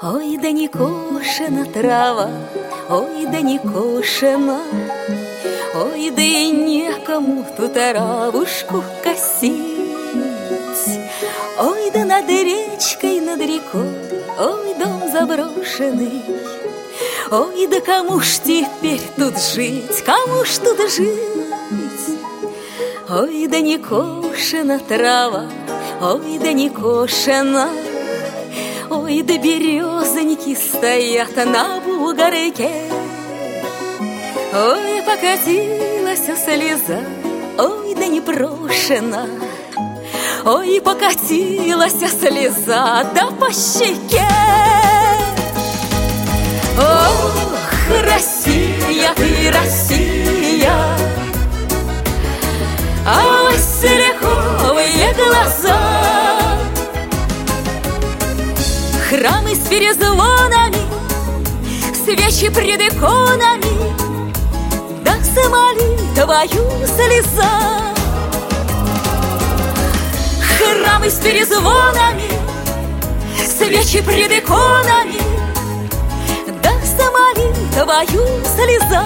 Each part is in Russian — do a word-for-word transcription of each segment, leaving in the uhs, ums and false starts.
Ой, да не кошена трава, ой, да не кошена, ой, да и некому ту травушку косить. Ой, да над речкой, над рекой, ой, дом заброшенный. Ой, да кому ж теперь тут жить, кому ж тут жить? Ой, да не кошена трава, ой, да не кошена, ой, да березоньки стоят на бугорке. Ой, покатилась слеза, ой, да не прошена, ой, покатилась слеза, да по щеке. Ох, Россия, ты Россия, а васильковые глаза, храмы с перезвонами, свечи пред иконами, да смоли твою слеза. Храмы с перезвонами, свечи пред иконами, да смоли твою слеза.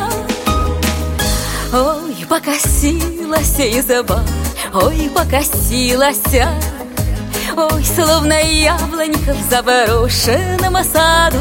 Ой, покосилась изба, ой, покосилась, ой, словно яблонька в заброшенном саду.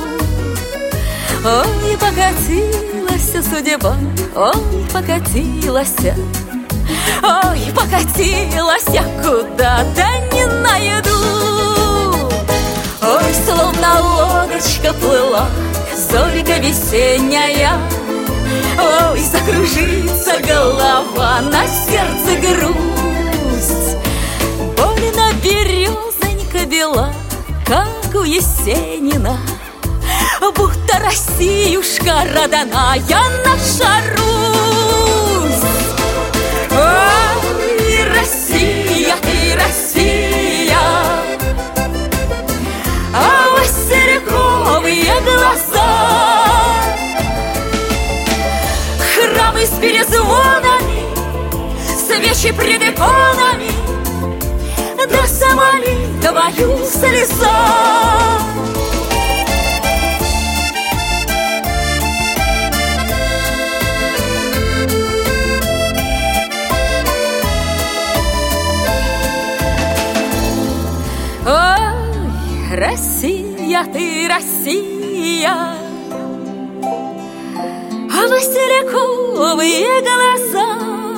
Ой, покатилась судьба, ой, покатилась, ой, покатилась я куда-то не найду. Ой, словно лодочка плыла, зорька весенняя. Ой, закружится голова, на сердце грусть. Больно березонька бела, как у Есенина, будто Россиюшка родная наша Русь. Ой, Россия, ты Россия, а васильковые глаза, храмы с перезвонами, свечи пред иконами, да смоли твою слеза. Ой, Россия, ты Россия, а васильковые глаза,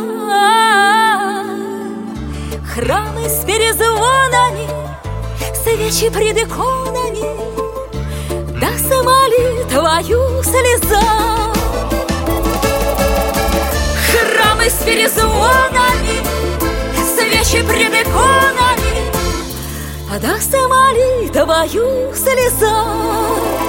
храмы с перезвонами, свечи пред иконами, да смоли твою слеза. Храмы с перезвонами, свечи пред иконами, да смоли твою слеза.